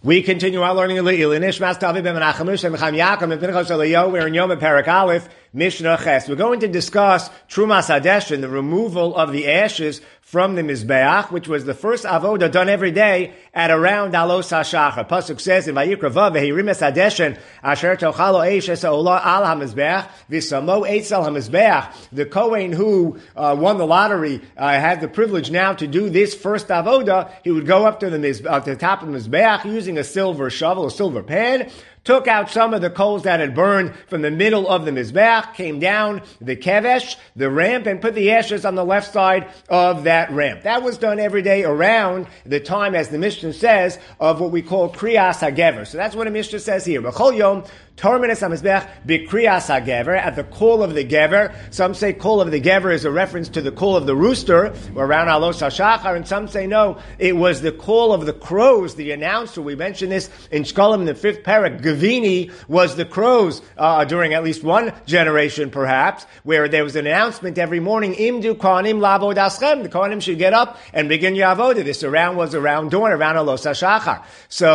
We continue our learning in Le'il. Nishmas David ben Menachem Moshe ben Chaim Yaakov ben Pinchas Eliyahu. We're in Yom Perek Aleph, Mishnah Ches. We're going to discuss Trumas Hadeshin, the removal of the ashes from the Mizbeach, which was the first avoda done every day at around Alos HaShachar. Pasuk says in Vayikra Vav, V'hirimes Hadeshin, Asher Tochalo Eish Es Ha'olah Al HaMizbeach, V'samo Eitz Al HaMizbeach. The Kohen who won the lottery had the privilege now to do this first avoda. He would go up to the top of the Mizbeach using a silver shovel, a silver pan, took out some of the coals that had burned from the middle of the Mizbeach, came down the kevesh, the ramp, and put the ashes on the left side of that ramp. That was done every day around the time, as the Mishnah says, of what we call Kriyas HaGever. So that's what the Mishnah says here. B'chol yom, Tormenes HaMizbeach b'Kriyas HaGever, at the call of the Gever. Some say call of the Gever is a reference to the call of the rooster, around Alos HaShachar, and some say no, it was the call of the crows, the announcer. We mentioned this in Shkolim in the 5th parak. Gavini was the crows during at least one generation, perhaps, where there was an announcement every morning, Imdu Kohanim Lavod Aschem. The Kohanim should get up and begin your avodah. This was around dawn, around Alos HaShachar.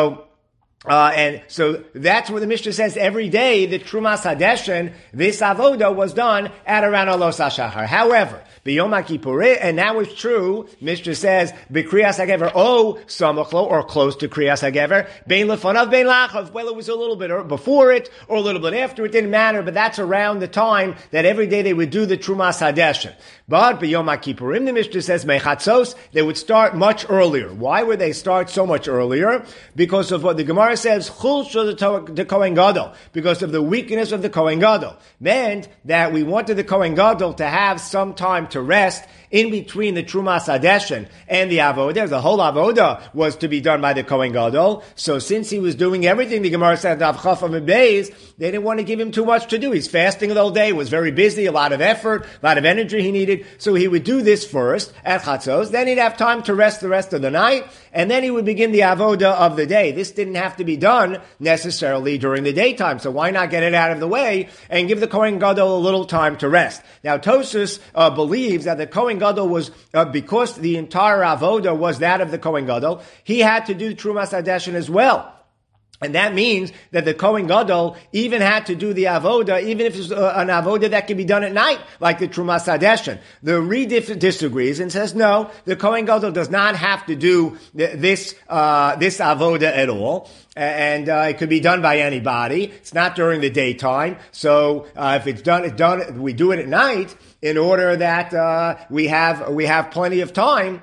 And so that's what the Mishnah says every day. The Trumas Hadeshin, this avoda was done at around Alos HaShachar. However, B'Yom HaKippurim, and now it's true, Mishnah says, B'Kriyas HaGever, Samachlo, or close to Kriyas HaGever, Bein Lefanav, Bein Lachav, well, it was a little bit before it, or a little bit after, it didn't matter, but that's around the time that every day they would do the Trumas Hadeshin. But B'Yom HaKippurim, the Mishnah says, Mechatzos, they would start much earlier. Why would they start so much earlier? Because of what the Gemara says, Chul Shel the Kohen Gadol, because of the weakness of the Kohen Gadol. Meant that we wanted the Kohen Gadol to have some time to rest in between the Trumas Hadeshin and the Avodah. The whole Avodah was to be done by the Kohen Gadol. So since he was doing everything, the Gemara said, they didn't want to give him too much to do. He's fasting the whole day, was very busy, a lot of effort, a lot of energy he needed. So he would do this first at Chatzos, then he'd have time to rest the rest of the night, and then he would begin the Avodah of the day. This didn't have to be done necessarily during the daytime, so why not get it out of the way and give the Kohen Gadol a little time to rest? Now Tosfos believes that the Kohen Gadol was, because the entire Avodah was that of the Kohen Gadol, he had to do Trumas Hadeshin as well. And that means that the Kohen Gadol even had to do the avoda, even if it's an avoda that can be done at night, like the Trumas Hadeshin. The Redif disagrees and says, no, the Kohen Gadol does not have to do this avoda at all. And it could be done by anybody. It's not during the daytime. So if it's done, we do it at night in order that we have plenty of time.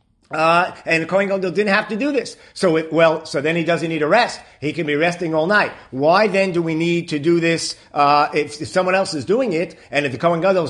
And Kohen Gadol didn't have to do this. So then he doesn't need a rest. He can be resting all night. Why then do we need to do this, if someone else is doing it, and if the Kohen Gadol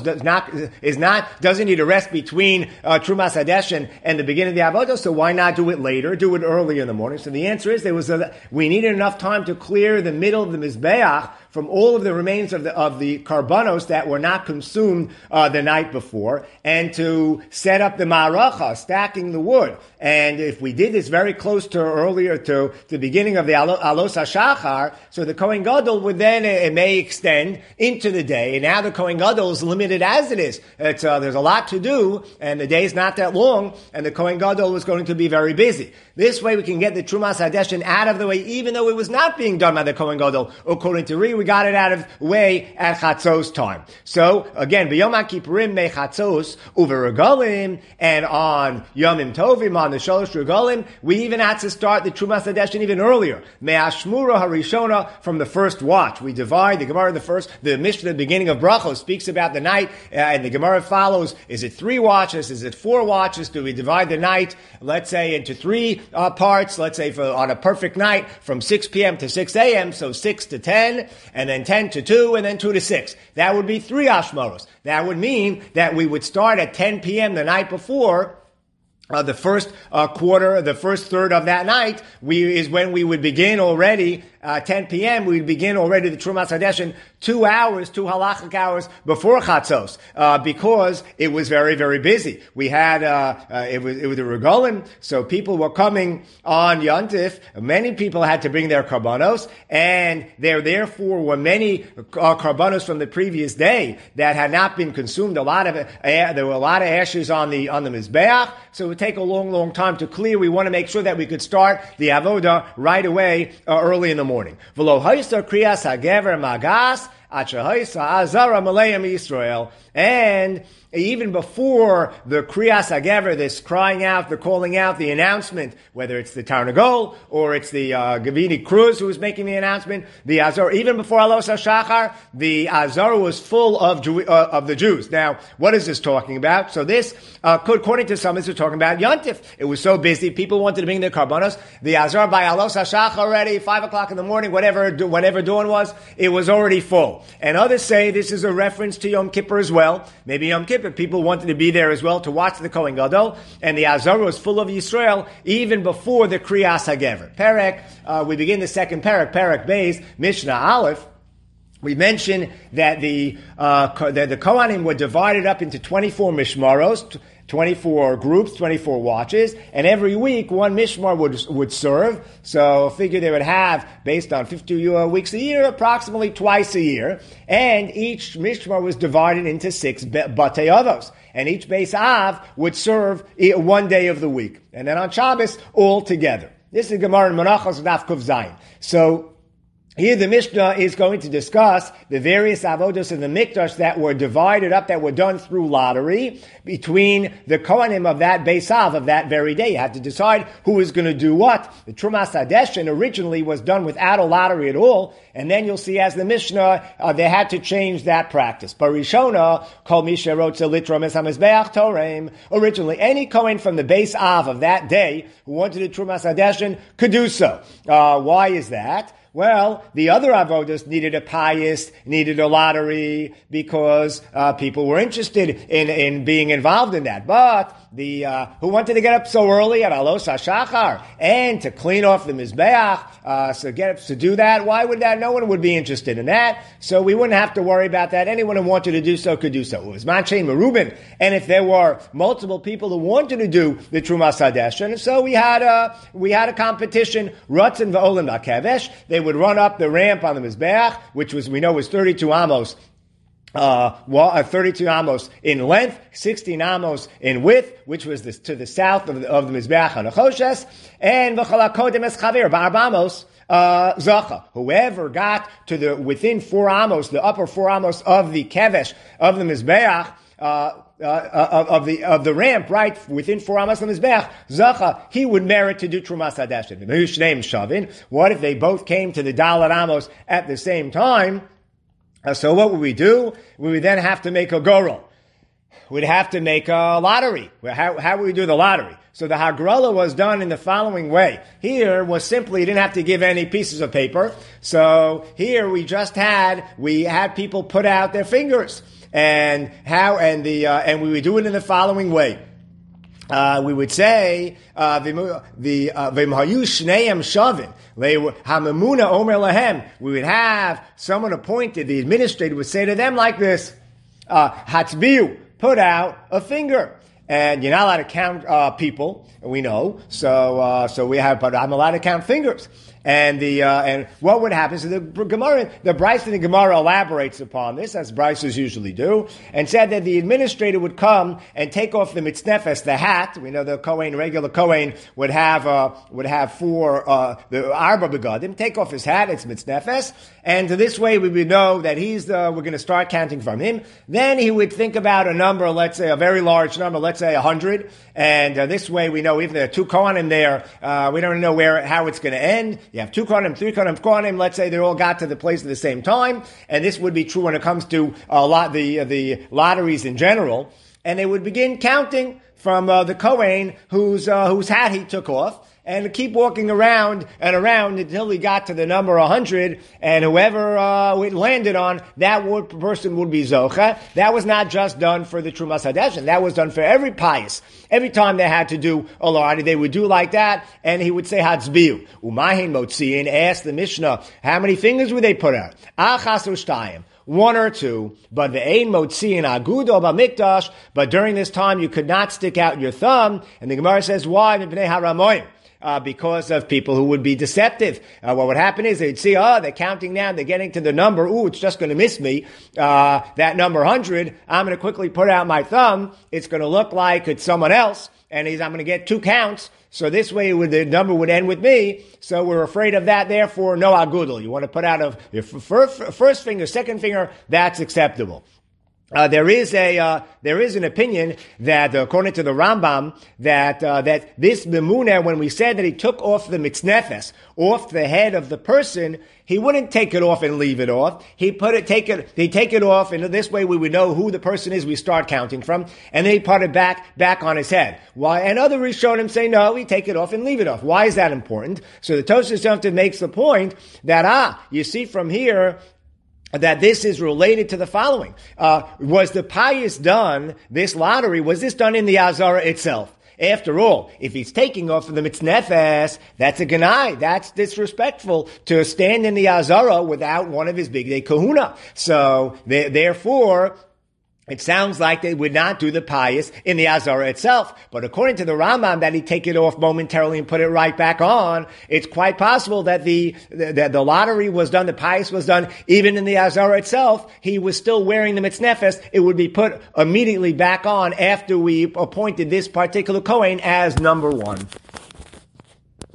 doesn't need a rest between, Trumas Hadeshin and the beginning of the Avodah, so why not do it later? Do it early in the morning. So the answer is we needed enough time to clear the middle of the Mizbeach from all of the remains of the karbanos that were not consumed, the night before, and to set up the ma'aracha, stacking the wood. And if we did this very close to the beginning of the Alos HaShachar, so the Kohen Gadol would then, it may extend into the day. And now the Kohen Gadol is limited as it is. There's a lot to do, and the day's not that long, and the Kohen Gadol is going to be very busy. This way we can get the Trumas Hadeshin out of the way, even though it was not being done by the Kohen Gadol. According to we got it out of the way at Chatzos time. So, again, B'Yom HaKippurim mechatzos uveregalim, and on Yomim Tovim, on the Shalosh Regalim, we even had to start the Trumas Hadeshin even earlier. Me'ashmura harishona, from the first watch. We divide the Gemara, the Mishnah, the beginning of Brachos, speaks about the night, and the Gemara follows, is it 3 watches? Is it 4 watches? Do we divide the night, let's say, into 3 parts? Let's say on a perfect night, from 6 p.m. to 6 a.m., so 6 to 10, and then 10 to 2, and then 2 to 6. That would be 3 ashmaros. That would mean that we would start at 10 p.m. the night before. The first quarter, the first third of that night, is when we would begin already 10 p.m., we'd begin already the Trumas Hadeshin 2 hours, 2 halachic hours before Chatzos, because it was very, very busy. We had, it was a regalim, so people were coming on Yontif. Many people had to bring their karbanos, and there therefore were many karbanos from the previous day that had not been consumed. There were a lot of ashes on the Mizbeach, so it would take a long, long time to clear. We want to make sure that we could start the avoda right away, early in the morning. V'lo haisa kriyas hagever magas azara malayim Yisrael. And even before the Kriyas HaGever, this crying out, the calling out, the announcement, whether it's the Tarnagol or it's the Gavini Cruz who was making the announcement, the Azor, even before Alos HaShachar, the Azor was full of the Jews. Now, what is this talking about? So this according to some, this is talking about Yontif. It was so busy, people wanted to bring their karbanos. The Azor by Alos HaShachar already, 5 o'clock in the morning, whenever dawn was, it was already full. And others say this is a reference to Yom Kippur as well. Maybe Yom Kippur, people wanted to be there as well to watch the Kohen Gadol, and the Azor was full of Yisrael even before the Kriyas HaGever. Perek, we begin the second Perek Beis, Mishnah Aleph. We mentioned that the Kohanim were divided up into 24 mishmaros, 24 groups, 24 watches, and every week one mishmar would serve. So figure they would have, based on 50 weeks a year, approximately twice a year. And each mishmar was divided into 6 batei avos. And each beis av would serve 1 day of the week. And then on Shabbos, all together. This is Gemara in Menachos Daf Kuf Zayin. So here the Mishnah is going to discuss the various avodos in the Mikdash that were divided up, that were done through lottery between the Kohanim of that Beis Av of that very day. You had to decide who was going to do what. The Trumas Hadeshin originally was done without a lottery at all, and then you'll see as the Mishnah, they had to change that practice. Barishona, Kol Misha Rotza Litrom Es HaMizbeach Torem. Originally, any Kohen from the Beis Av of that day who wanted a Trumas Hadeshin could do so. Why is that? Well, the other avodas needed a pious, needed a lottery, because people were interested in being involved in that. But the who wanted to get up so early at Alos HaShachar and to clean off the Mizbeach, so get up to do that, why would that? No one would be interested in that. So we wouldn't have to worry about that. Anyone who wanted to do so could do so. It was Manchein Merubin. And if there were multiple people who wanted to do the Trumas Hadeshin, so we had a competition, Ratzin V'Olim V'Kevesh. They would run up the ramp on the Mizbeach, which we know was 32 amos, 32 amos in length, 16 amos in width, which was to the south of the Mizbeach on Nechoshes, and V'chala Kodem Es Chaver B'Arba Amos, Zacha. Whoever got to within 4 amos, the upper 4 amos of the Kevesh, of the Mizbeach, of the ramp, right, within 4 amos on the Mizbeach, Zacha, he would merit to do Trumas Hadeshin. What if they both came to the Dalet Amos at the same time? So what would we do? We would then have to make a gorel. We'd have to make a lottery. How would we do the lottery? So the Hagrala was done in the following way. Here was simply, you didn't have to give any pieces of paper. So here we had people put out their fingers. And we would do it in the following way. We would say, V'imhayu shneim shavin, hamamuna omer lahem. We would have someone appointed, the administrator would say to them like this, Hatzbiu, put out a finger. And you're not allowed to count people, we know. So we have, but I'm allowed to count fingers. And what would happen? So the Bryce in the Gemara elaborates upon this, as Bryces usually do, and said that the administrator would come and take off the mitznefes, the hat. We know the Kohen, regular Kohen, would have for the arba begadim, take off his hat, it's mitznefes, and this way we would know that we're going to start counting from him. Then he would think about a number, let's say a very large number, let's say 100, and this way we know, even there are 2 Kohanim there, we don't know how it's going to end. You have 2 Kohanim, 3 Kohanim, let's say they all got to the place at the same time, and this would be true when it comes to the lotteries in general, and they would begin counting from the Kohen whose hat he took off, and keep walking around and around until he got to the number 100, and whoever it landed on, person would be Zocha. That was not just done for the Trumas Hadeshin. That was done for every pious. Every time they had to do a Loradi, they would do like that, and he would say Hatzbiu. Umahin Motziin asked the Mishnah, how many fingers would they put out? Achas Ushtayim. One or two, but the ein motziin agudo b'mikdash. But during this time, you could not stick out your thumb. And the Gemara says, why? Because of people who would be deceptive. What would happen is they'd see, they're counting down, they're getting to the number. Ooh, it's just going to miss me. That number 100. I'm going to quickly put out my thumb. It's going to look like it's someone else, and I'm going to get 2 counts. So this way the number would end with me. So we're afraid of that. Therefore, no agudel. You want to put out your first finger, second finger, that's acceptable. There is an opinion that, according to the Rambam, that this Memunah, when we said that he took off the mitznefes, off the head of the person, he wouldn't take it off and leave it off. He'd take it off, and this way we would know who the person is we start counting from, and then he'd put it back on his head. Why? And other Rishonim say, no, we take it off and leave it off. Why is that important? So the Tosfos Yontif makes the point that, you see from here, that this is related to the following. Was the pious done, this lottery, was this done in the Azara itself? After all, if he's taking off the mitznefes, that's a ganai. That's disrespectful to stand in the Azara without one of his big day kahuna. So, therefore, it sounds like they would not do the pious in the Azara itself. But according to the Rambam, that he'd take it off momentarily and put it right back on, it's quite possible that the lottery was done, the pious was done, even in the Azara itself. He was still wearing the mitznefes. It would be put immediately back on after we appointed this particular Kohen as number 1.